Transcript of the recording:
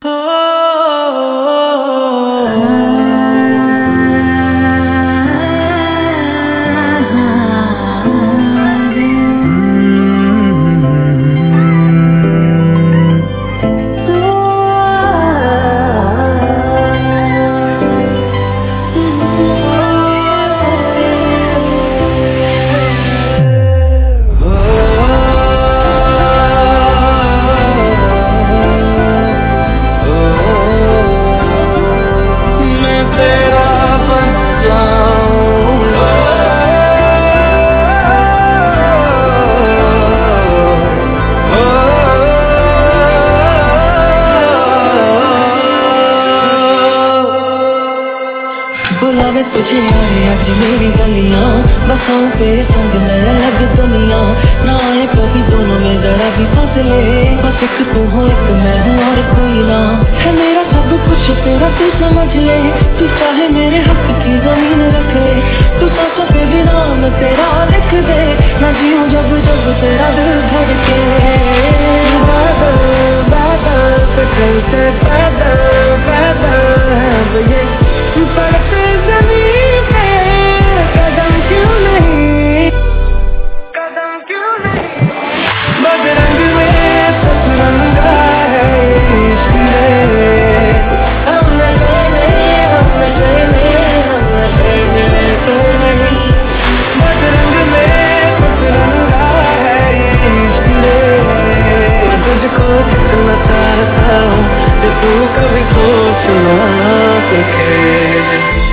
बुलावे तुझे आए आज मेरी गलियां, बसाऊं तेरे संग मैं अलग दुनिया। ना आए कभी दोनों में जरा भी फासले, बस एक तू हो एक मैं हूँ और कोई ना। है मेरा सब कुछ तेरा तू समझ ले, तू चाहे मेरे हक की जमीन रख ले। तू सांसों पे भी नाम तेरा लिख दे, ना जीऊं जब जब तेरा दिल धड़के। बादल बादल कल से बादल बादल अब ये पड़ते जमीन पे कदम क्यों नहीं, कदम क्यों नहीं। बदरंग में सतरंगा है इश्क में, हम नशे में हम नशे में हम नशे में तो नहीं। बदरंग में सतरंगा है इश्क में, मैं तुझको कितना चाहता हूँ कि तू कभी सोच ना सके।